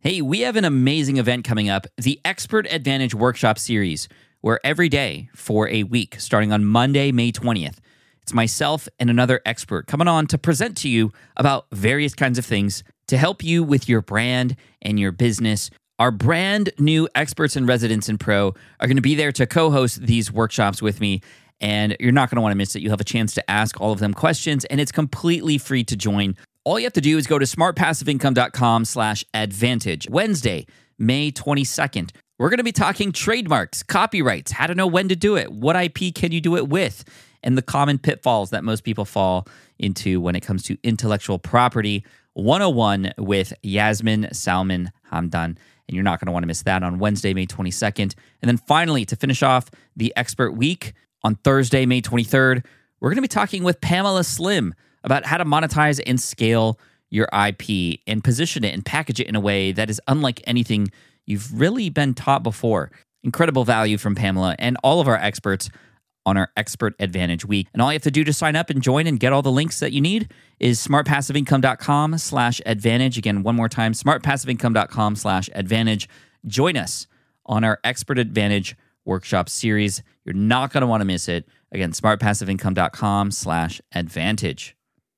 Hey, we have an amazing event coming up, the Expert Advantage Workshop Series, where every day for a week, starting on Monday, May 20th, it's myself and another expert coming on to present to you about various kinds of things to help you with your brand and your business. Our brand new experts and residents in Pro are going to be there to co-host these workshops with me, and you're not going to want to miss it. You'll have a chance to ask all of them questions, and it's completely free to join. All you have to do is go to smartpassiveincome.com/advantage. Wednesday, May 22nd. We're going to be talking trademarks, copyrights, how to know when to do it, what IP can you do it with, and the common pitfalls that most people fall into when it comes to intellectual property 101 with Yasmin Salman Hamdan. And you're not going to want to miss that on Wednesday, May 22nd. And then finally, to finish off the Expert Week, on Thursday, May 23rd, we're going to be talking with Pamela Slim about how to monetize and scale your IP and position it and package it in a way that is unlike anything you've really been taught before. Incredible value from Pamela and all of our experts on our Expert Advantage Week. And all you have to do to sign up and join and get all the links that you need is smartpassiveincome.com/advantage. Again, one more time, smartpassiveincome.com/advantage. Join us on our Expert Advantage Workshop Series. You're not going to want to miss it. Again, smartpassiveincome.com/advantage.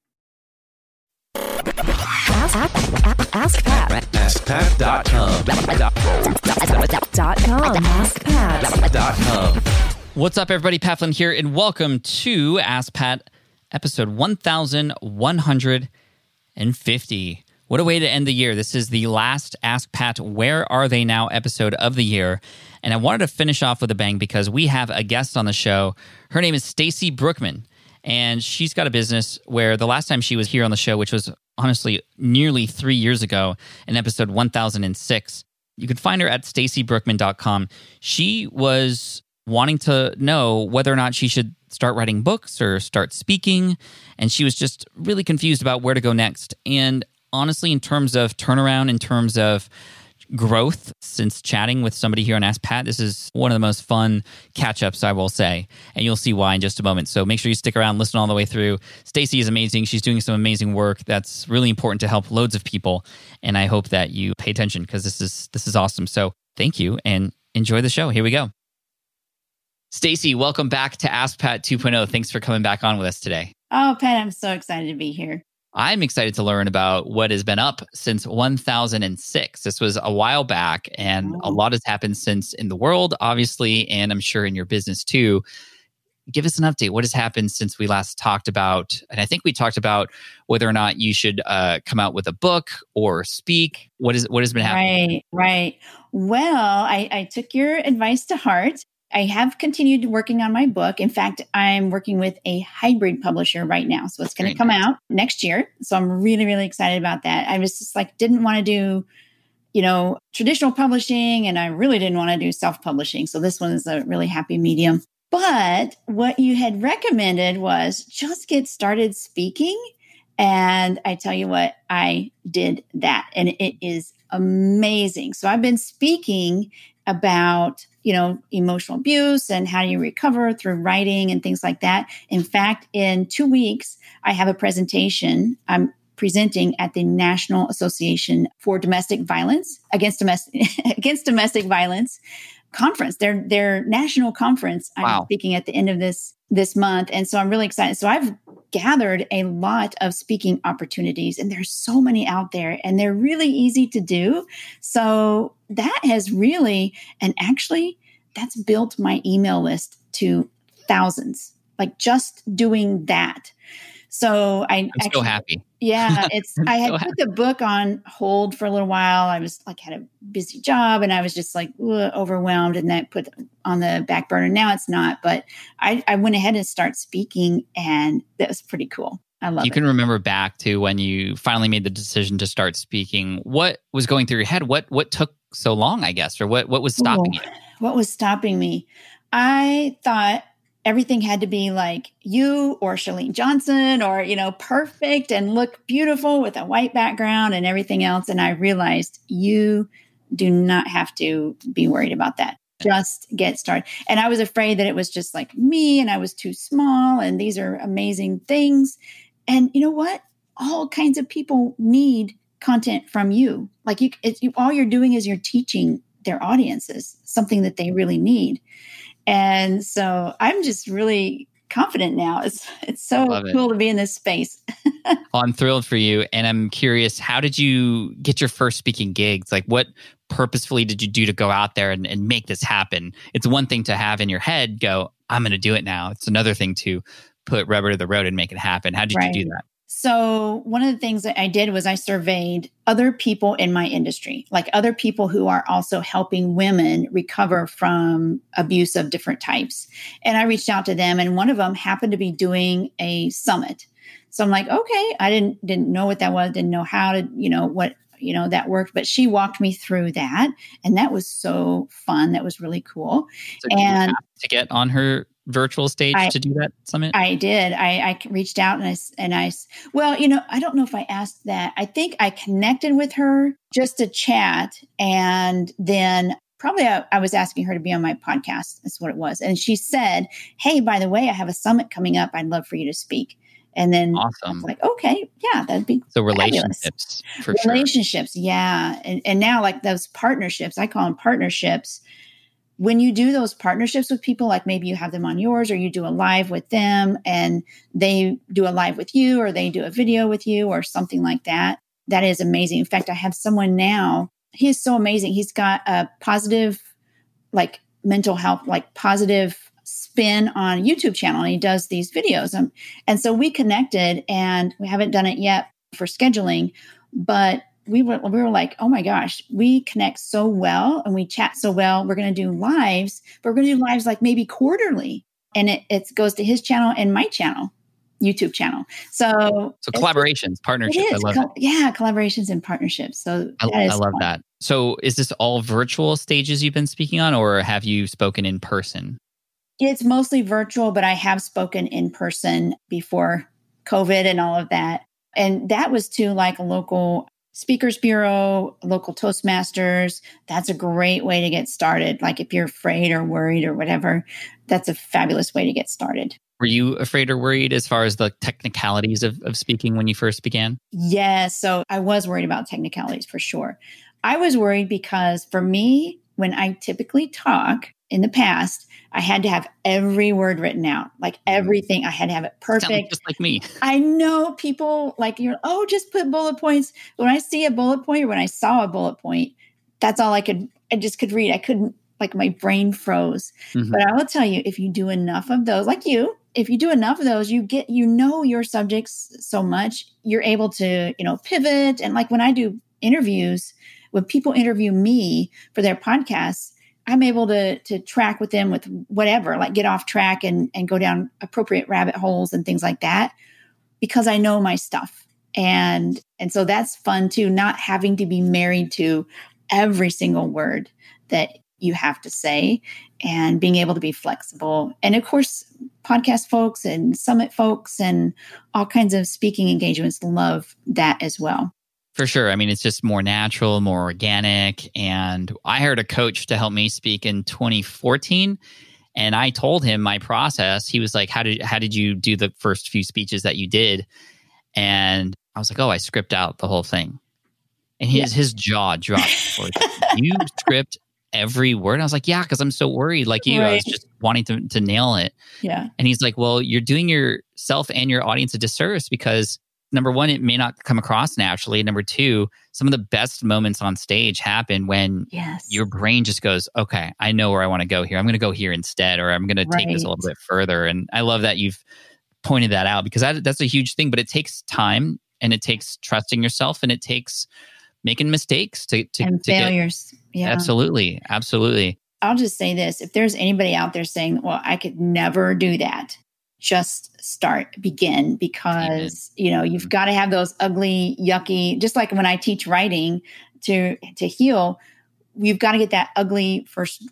AskPat.com. What's up, everybody? Pat Flynn here, and welcome to Ask Pat, episode 1150. What a way to end the year. This is the last Ask Pat, Where Are They Now episode of the year. And I wanted to finish off with a bang because we have a guest on the show. Her name is Stacy Brookman, and she's got a business where the last time she was here on the show, which was honestly nearly 3 years ago, in episode 1006, you can find her at stacybrookman.com. She was wanting to know whether or not she should start writing books or start speaking, and she was just really confused about where to go next. And honestly, in terms of turnaround, in terms of growth since chatting with somebody here on Ask Pat, this is one of the most fun catch-ups, I will say, and you'll see why in just a moment. So make sure you stick around, listen all the way through. Stacy is amazing. She's doing some amazing work that's really important to help loads of people, and I hope that you pay attention because this is awesome. So thank you, and enjoy the show. Here we go. Stacy, welcome back to Ask Pat 2.0. Thanks for coming back on with us today. Oh, Pat, I'm so excited to be here. I'm excited to learn about what has been up since 1006. This was a while back, and a lot has happened since in the world, obviously, and I'm sure in your business too. Give us an update. What has happened since we last talked about, and I think we talked about whether or not you should come out with a book or speak. What has been happening? Right. Well, I took your advice to heart. I have continued working on my book. In fact, I'm working with a hybrid publisher right now. So it's going to come out next year. So I'm really, really excited about that. I was just didn't want to do, traditional publishing, and I really didn't want to do self-publishing. So this one is a really happy medium. But what you had recommended was just get started speaking. And I tell you what, I did that. And it is amazing. So I've been speaking about, emotional abuse and how do you recover through writing and things like that. In fact, in 2 weeks, I have a presentation I'm presenting at the National Association for Domestic Violence against domestic violence conference, their national conference. Wow. I'm speaking at the end of this month. And so I'm really excited. So I've gathered a lot of speaking opportunities, and there's so many out there, and they're really easy to do. So that has really, and actually that's built my email list to thousands, just doing that. So I'm so happy. Yeah, I had put the book on hold for a little while. I was had a busy job, and I was just overwhelmed, and that put on the back burner. Now it's not, but I went ahead and started speaking, and that was pretty cool. I love it. You can remember back to when you finally made the decision to start speaking. What was going through your head? What took so long, I guess, or what was stopping you? What was stopping me? I thought everything had to be like you or Chalene Johnson or, perfect and look beautiful with a white background and everything else. And I realized you do not have to be worried about that. Just get started. And I was afraid that it was just like me and I was too small and these are amazing things. And you know what? All kinds of people need content from you. Like all you're doing is you're teaching their audiences something that they really need. And so I'm just really confident now. It's so cool to be in this space. Well, I'm thrilled for you. And I'm curious, how did you get your first speaking gigs? Like what purposefully did you do to go out there and make this happen? It's one thing to have in your head, go, I'm going to do it now. It's another thing to put rubber to the road and make it happen. How did you do that? So one of the things that I did was I surveyed other people in my industry, like other people who are also helping women recover from abuse of different types. And I reached out to them, and one of them happened to be doing a summit. So I'm like, okay, I didn't know what that was, didn't know how to, that worked, but she walked me through that. And that was so fun. That was really cool. So did you have to get on her virtual stage to do that summit? I did. I reached out and I don't know if I asked that. I think I connected with her just to chat. And then probably I was asking her to be on my podcast. That's what it was. And she said, hey, by the way, I have a summit coming up. I'd love for you to speak. And then awesome. I was like, okay, yeah, that'd be so relationships for sure. Relationships, yeah. And now like those partnerships, I call them partnerships. When you do those partnerships with people, like maybe you have them on yours or you do a live with them and they do a live with you or they do a video with you or something like that, that is amazing. In fact, I have someone now, he is so amazing. He's got a positive, like mental health, like positive spin on YouTube channel. And he does these videos. And so we connected, and we haven't done it yet for scheduling, but we were like, oh my gosh, we connect so well and we chat so well. We're going to do lives, but we're going to do lives like maybe quarterly. And it goes to his channel and my channel, YouTube channel. So collaborations, partnerships. I love it. Yeah, collaborations and partnerships. So I love that. So is this all virtual stages you've been speaking on, or have you spoken in person? It's mostly virtual, but I have spoken in person before COVID and all of that. And that was to like a local Speakers Bureau, local Toastmasters. That's a great way to get started. Like if you're afraid or worried or whatever, that's a fabulous way to get started. Were you afraid or worried as far as the technicalities of speaking when you first began? Yes. So I was worried about technicalities for sure. I was worried because for me, when I typically talk in the past, I had to have every word written out, like everything. I had to have it perfect. Sounds just like me. I know people like, just put bullet points. When I see a bullet point or when I saw a bullet point, that's all I just could read. I couldn't, like my brain froze. Mm-hmm. But I will tell you, if you do enough of those, like if you do enough of those, you your subjects so much, you're able to, pivot. And like when I do interviews, when people interview me for their podcasts, I'm able to track with them with whatever, like get off track and go down appropriate rabbit holes and things like that, because I know my stuff. And so that's fun too, not having to be married to every single word that you have to say and being able to be flexible. And of course, podcast folks and summit folks and all kinds of speaking engagements love that as well. For sure. I mean, it's just more natural, more organic. And I hired a coach to help me speak in 2014. And I told him my process. He was like, how did you do the first few speeches that you did? And I was like, I script out the whole thing. And his jaw dropped. You script every word? I was like, yeah, because I'm so worried like you. Right. I was just wanting to nail it. Yeah. And he's like, well, you're doing yourself and your audience a disservice because number one, it may not come across naturally. Number two, some of the best moments on stage happen when your brain just goes, okay, I know where I want to go here. I'm going to go here instead, or I'm going to take this a little bit further. And I love that you've pointed that out because that's a huge thing, but it takes time and it takes trusting yourself and it takes making mistakes to failures. Yeah. Absolutely. I'll just say this. If there's anybody out there saying, well, I could never do that, just begin, because, you've got to have those ugly, yucky, just like when I teach writing to heal, you've got to get that ugly first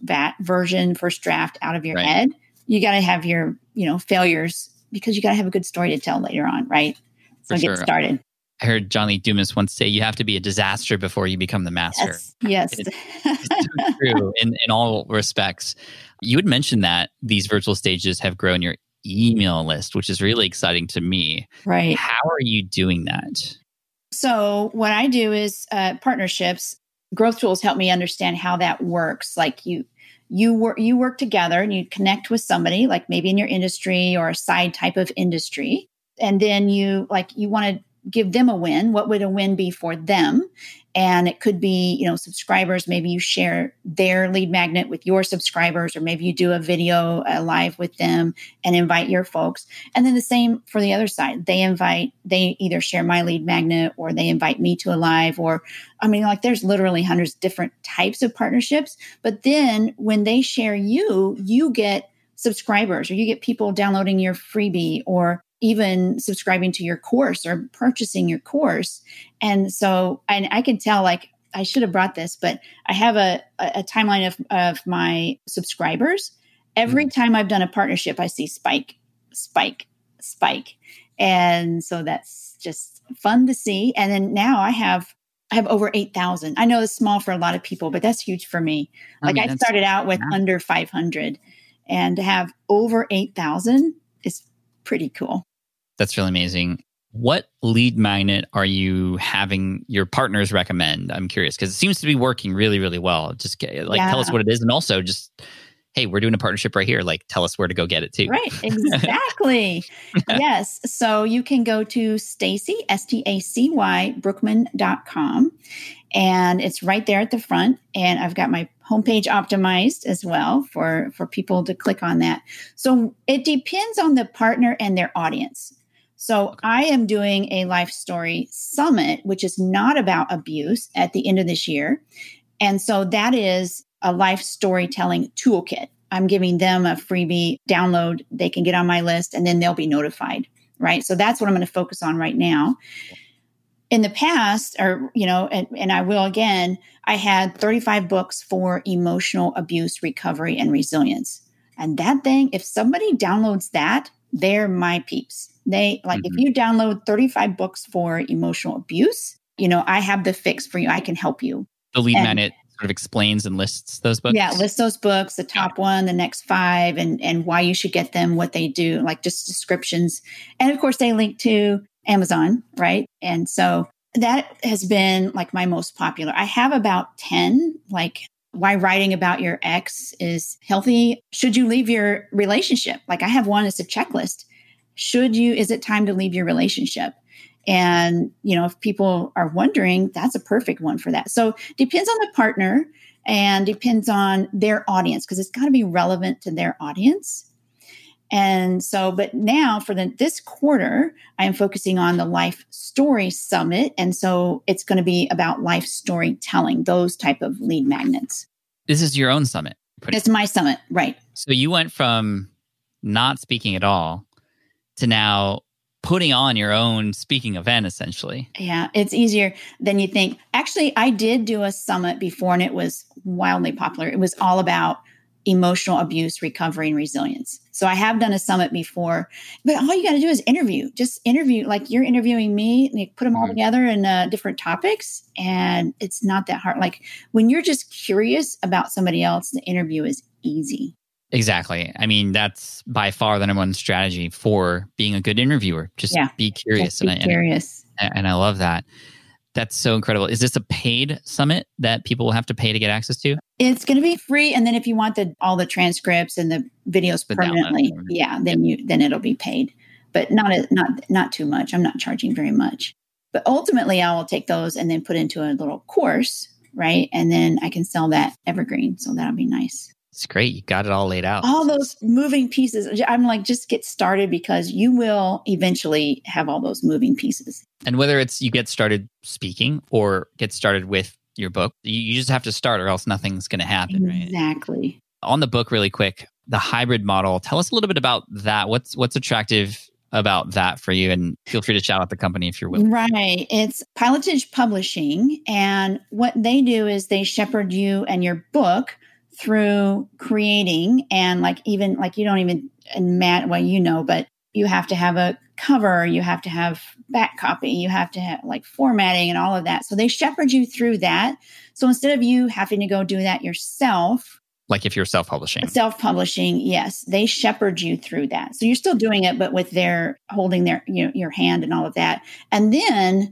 draft out of your head. You got to have your, failures, because you got to have a good story to tell later on. Right. So get started. I heard John Lee Dumas once say, you have to be a disaster before you become the master. Yes. It's so true in all respects. You had mentioned that these virtual stages have grown your email list, which is really exciting to me. Right. How are you doing that? So what I do is partnerships. Growth tools help me understand how that works. Like you work together and you connect with somebody, like maybe in your industry or a side type of industry, and then you want to give them a win. What would a win be for them? And it could be, subscribers. Maybe you share their lead magnet with your subscribers, or maybe you do a video live with them and invite your folks. And then the same for the other side. They either share my lead magnet or they invite me to a live, there's literally hundreds of different types of partnerships. But then when they share you get subscribers, or you get people downloading your freebie, or even subscribing to your course or purchasing your course. And I can tell, I should have brought this, but I have a timeline of my subscribers. Every time I've done a partnership, I see spike. And so that's just fun to see. And then now I have over 8,000. I know it's small for a lot of people, but that's huge for me. I started out with under 500, and to have over 8,000 is pretty cool. That's really amazing. What lead magnet are you having your partners recommend? I'm curious, because it seems to be working really, really well. Just tell us what it is. And also just, hey, we're doing a partnership right here. Tell us where to go get it too. Right. Exactly. Yes. So you can go to Stacy, Stacy, Brookman.com. And it's right there at the front. And I've got my homepage optimized as well for people to click on that. So it depends on the partner and their audience. So I am doing a Life Story Summit, which is not about abuse, at the end of this year. And so that is a life storytelling toolkit. I'm giving them a freebie download. They can get on my list and then they'll be notified, right? So that's what I'm going to focus on right now. In the past, and I will again, I had 35 books for emotional abuse recovery and resilience. And that thing, if somebody downloads that, they're my peeps. If you download 35 books for emotional abuse, I have the fix for you. I can help you. The lead magnet sort of explains and lists those books? Yeah, lists those books, the top one, the next 5, and why you should get them, what they do, just descriptions. And of course, they link to Amazon, right? And so that has been my most popular. I have about 10, why writing about your ex is healthy. Should you leave your relationship? I have one, it's a checklist. Is it time to leave your relationship? And, if people are wondering, that's a perfect one for that. So depends on the partner and depends on their audience, because it's got to be relevant to their audience. And so, but now for this quarter, I am focusing on the Life Story Summit. And so it's going to be about life storytelling, those type of lead magnets. This is your own summit. It's my summit, right. So you went from not speaking at all to now putting on your own speaking event, essentially. Yeah, it's easier than you think. Actually, I did do a summit before, and it was wildly popular. It was all about emotional abuse, recovery, and resilience. So I have done a summit before, but all you got to do is interview. Just interview, you're interviewing me, and you put them all together in different topics, and it's not that hard. When you're just curious about somebody else, the interview is easy. Exactly. I mean, that's by far the number one strategy for being a good interviewer. Just be curious. Just be curious. And I love that. That's so incredible. Is this a paid summit that people will have to pay to get access to? It's going to be free. And then if you want all the transcripts and the videos permanently, then it'll be paid. But not too much. I'm not charging very much. But ultimately, I will take those and then put into a little course, right? And then I can sell that evergreen. So that'll be nice. It's great. You got it all laid out. All those moving pieces. I'm just get started, because you will eventually have all those moving pieces. And whether it's you get started speaking or get started with your book, you just have to start, or else nothing's going to happen, right? Exactly. On the book, really quick, the hybrid model. Tell us a little bit about that. What's attractive about that for you? And feel free to shout out the company if you're willing. Right. It's Pilotage Publishing. And what they do is they shepherd you and your book through creating, and you don't even imagine, but you have to have a cover, you have to have back copy, you have to have formatting and all of that. So they shepherd you through that. So instead of you having to go do that yourself, if you're self-publishing, yes, they shepherd you through that. So you're still doing it, but with their holding their, your hand and all of that. And then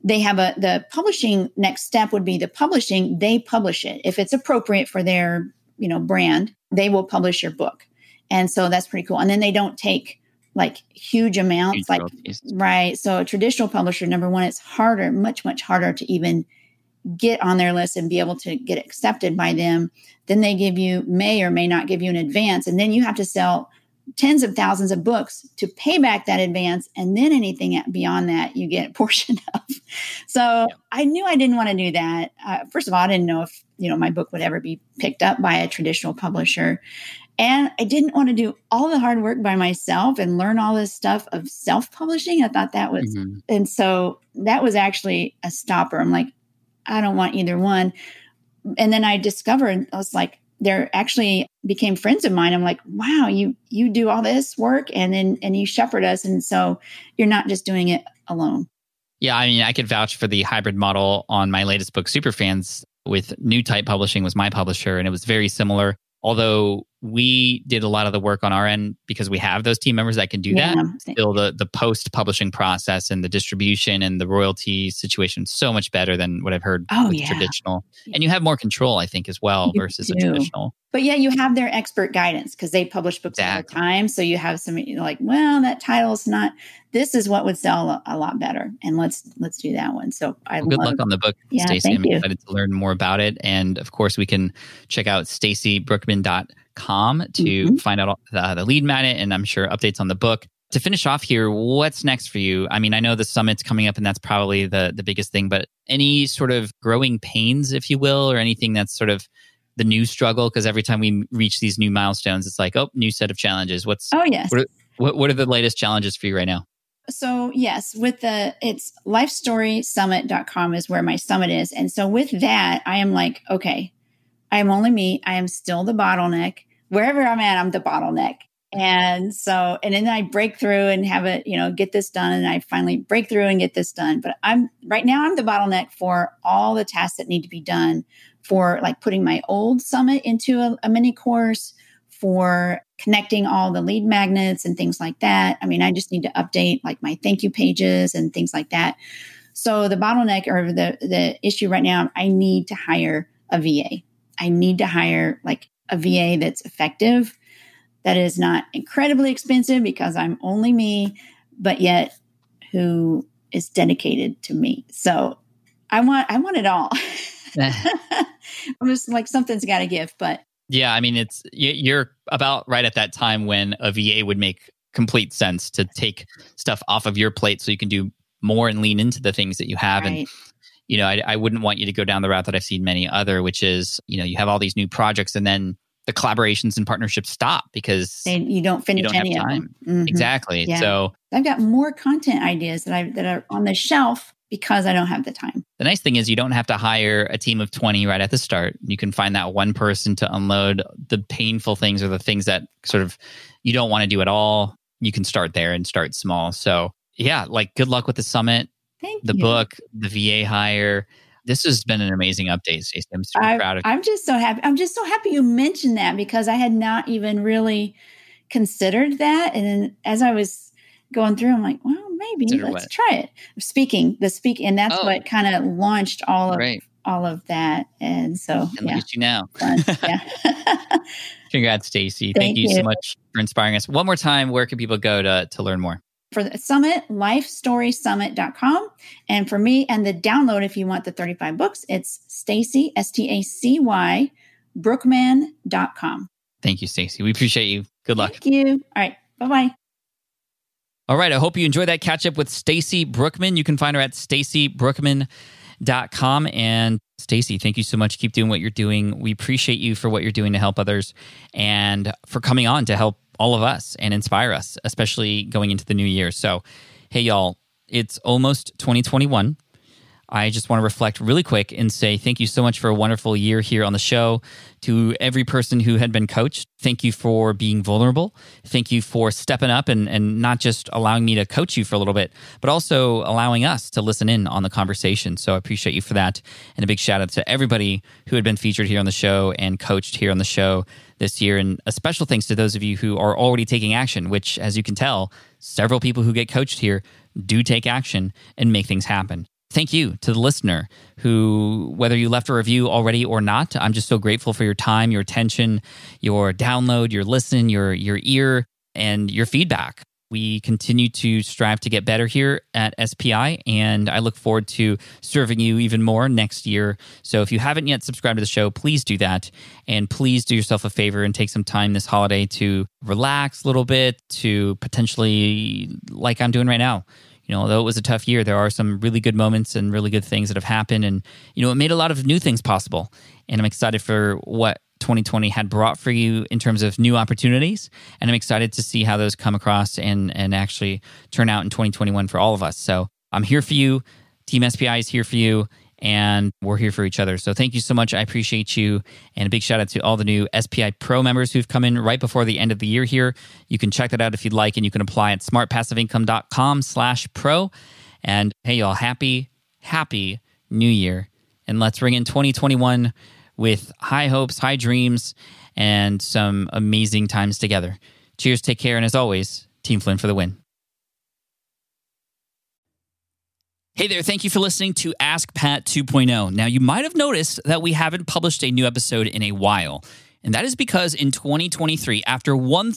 they have the publishing next step would be the publishing. They publish it. If it's appropriate for their, brand, they will publish your book. And so that's pretty cool. And then they don't take like huge amounts, right. So a traditional publisher, number one, it's harder, much, much harder to even get on their list and be able to get accepted by them. Then they may or may not give you an advance. And then you have to sell tens of thousands of books to pay back that advance. And then anything beyond that, you get a portion of. So I knew I didn't want to do that. First of all, I didn't know if, my book would ever be picked up by a traditional publisher. And I didn't want to do all the hard work by myself and learn all this stuff of self-publishing. I thought that was, and so that was actually a stopper. I'm like, I don't want either one. And then I discovered, I was like, they're actually became friends of mine. I'm like, wow, you do all this work and you shepherd us. And so you're not just doing it alone. Yeah, I mean, I could vouch for the hybrid model on my latest book, Superfans, with New Type Publishing was my publisher, and it was very similar. Although we did a lot of the work on our end because we have those team members that can do that. Still, the post-publishing process and the distribution and the royalty situation so much better than what I've heard with traditional. And you have more control, I think, as well versus a traditional. But yeah, you have their expert guidance because they publish books all the time. So you have some like, well, that title's not. This is what would sell a lot better, and let's do that one. So good luck on the book, Stacey. I'm excited to learn more about it, and of course, we can check out StaceyBrookman.com to find out the lead magnet, and I'm sure updates on the book. To finish off here, what's next for you? I mean, I know the summit's coming up, and that's probably the biggest thing. But any sort of growing pains, if you will, or anything that's sort of the new struggle? Because every time we reach these new milestones, it's like, new set of challenges. What are the latest challenges for you right now? So yes, it's lifestorysummit.com is where my summit is. And so with that, I am like, okay, I am only me. I am still the bottleneck. Wherever I'm at, I'm the bottleneck. And so, and then I break through and have it, get this done. And I finally break through and get this done. But right now I'm the bottleneck for all the tasks that need to be done for like putting my old summit into a mini course, for connecting all the lead magnets and things like that. I mean, I just need to update like my thank you pages and things like that. So the bottleneck or the issue right now, I need to hire a VA. I need to hire like a VA that's effective, that is not incredibly expensive because I'm only me, but yet who is dedicated to me. So I want it all. I'm just like, something's got to give, but yeah, I mean, you're about right at that time when a VA would make complete sense to take stuff off of your plate so you can do more and lean into the things that you have. Right. And, I wouldn't want you to go down the route that I've seen many other, which is, you have all these new projects and then the collaborations and partnerships stop because you don't finish any of them. Mm-hmm. Exactly. Yeah. So I've got more content ideas that are on the shelf because I don't have the time. The nice thing is you don't have to hire a team of 20 right at the start. You can find that one person to unload the painful things or the things that sort of you don't want to do at all. You can start there and start small. So yeah, like good luck with the summit, the book, the VA hire. This has been an amazing update, Stacey. I'm super proud of you. I'm just so happy. I'm just so happy you mentioned that because I had not even really considered that. And then as I was going through, I'm like, well, maybe let's try it. Speaking, and that's what kind of launched all of that. And so, look at you now. Yeah. Congrats, Stacey. Thank you so much for inspiring us. One more time, where can people go to learn more? For the summit, lifestorysummit.com. And for me and the download, if you want the 35 books, it's Stacey, Stacy, Brookman.com. Thank you, Stacey. We appreciate you. Good luck. Thank you. All right. Bye-bye. All right. I hope you enjoyed that catch up with Stacey Brookman. You can find her at StaceyBrookman.com. And Stacey, thank you so much. Keep doing what you're doing. We appreciate you for what you're doing to help others and for coming on to help all of us and inspire us, especially going into the new year. So, hey, y'all, it's almost 2021. I just want to reflect really quick and say thank you so much for a wonderful year here on the show. To every person who had been coached, thank you for being vulnerable. Thank you for stepping up and not just allowing me to coach you for a little bit, but also allowing us to listen in on the conversation. So I appreciate you for that. And a big shout out to everybody who had been featured here on the show and coached here on the show this year. And a special thanks to those of you who are already taking action, which, as you can tell, several people who get coached here do take action and make things happen. Thank you to the listener who, whether you left a review already or not, I'm just so grateful for your time, your attention, your download, your listen, your ear, and your feedback. We continue to strive to get better here at SPI, and I look forward to serving you even more next year. So if you haven't yet subscribed to the show, please do that. And please do yourself a favor and take some time this holiday to relax a little bit, to potentially, like I'm doing right now. Although it was a tough year, there are some really good moments and really good things that have happened. And, it made a lot of new things possible. And I'm excited for what 2020 had brought for you in terms of new opportunities. And I'm excited to see how those come across and actually turn out in 2021 for all of us. So I'm here for you. Team SPI is here for you. And we're here for each other. So thank you so much. I appreciate you. And a big shout out to all the new SPI Pro members who've come in right before the end of the year here. You can check that out if you'd like, and you can apply at smartpassiveincome.com/pro. And hey, y'all, happy New Year. And let's ring in 2021 with high hopes, high dreams, and some amazing times together. Cheers, take care, and as always, Team Flynn for the win. Hey there, thank you for listening to Ask Pat 2.0. Now, you might have noticed that we haven't published a new episode in a while, and that is because in 2023, after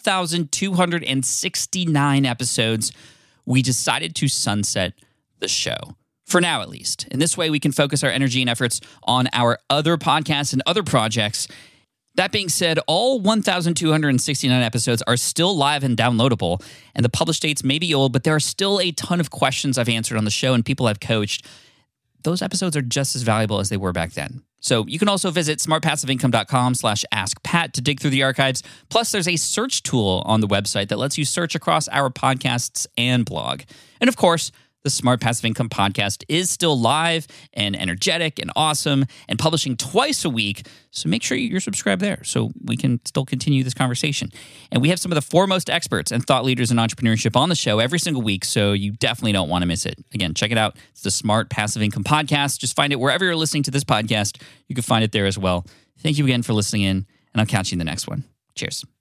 1,269 episodes, we decided to sunset the show. For now, at least. In this way, we can focus our energy and efforts on our other podcasts and other projects. That being said, all 1,269 episodes are still live and downloadable, and the published dates may be old, but there are still a ton of questions I've answered on the show and people I've coached. Those episodes are just as valuable as they were back then. So you can also visit smartpassiveincome.com/askpat to dig through the archives. Plus, there's a search tool on the website that lets you search across our podcasts and blog. And of course, the Smart Passive Income podcast is still live and energetic and awesome and publishing twice a week. So make sure you're subscribed there so we can still continue this conversation. And we have some of the foremost experts and thought leaders in entrepreneurship on the show every single week, so you definitely don't want to miss it. Again, check it out. It's the Smart Passive Income podcast. Just find it wherever you're listening to this podcast. You can find it there as well. Thank you again for listening in, and I'll catch you in the next one. Cheers.